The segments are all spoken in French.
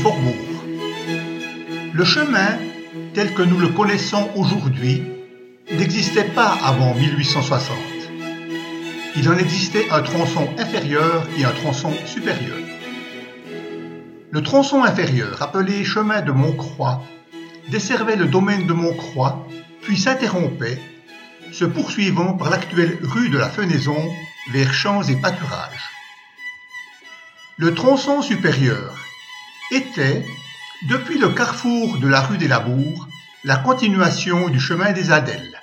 Forbourg. Le chemin, tel que nous le connaissons aujourd'hui, n'existait pas avant 1860. Il en existait un tronçon inférieur et un tronçon supérieur. Le tronçon inférieur, appelé chemin de Montcroix, desservait le domaine de Montcroix, puis s'interrompait, se poursuivant par l'actuelle rue de la Fenaison vers champs et pâturages. Le tronçon supérieur était, depuis le carrefour de la rue des Labours, la continuation du chemin des Adèles.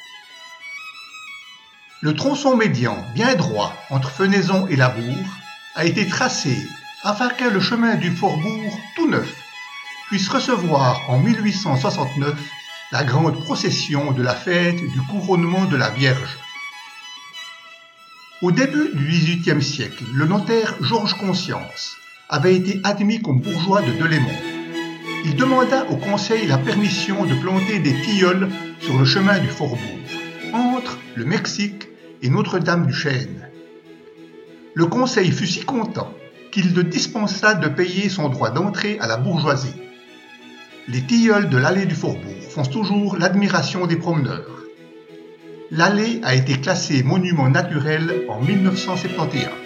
Le tronçon médian, bien droit entre Fenaison et Labours, a été tracé afin que le chemin du Forbourg, tout neuf, puisse recevoir en 1869 la grande procession de la fête du couronnement de la Vierge. Au début du XVIIIe siècle, le notaire Georges Conscience avait été admis comme bourgeois de Delémont. Il demanda au conseil la permission de planter des tilleuls sur le chemin du Forbourg, entre le Mexique et Notre-Dame-du-Chêne. Le conseil fut si content qu'il le dispensa de payer son droit d'entrée à la bourgeoisie. Les tilleuls de l'allée du Forbourg font toujours l'admiration des promeneurs. L'allée a été classée monument naturel en 1971.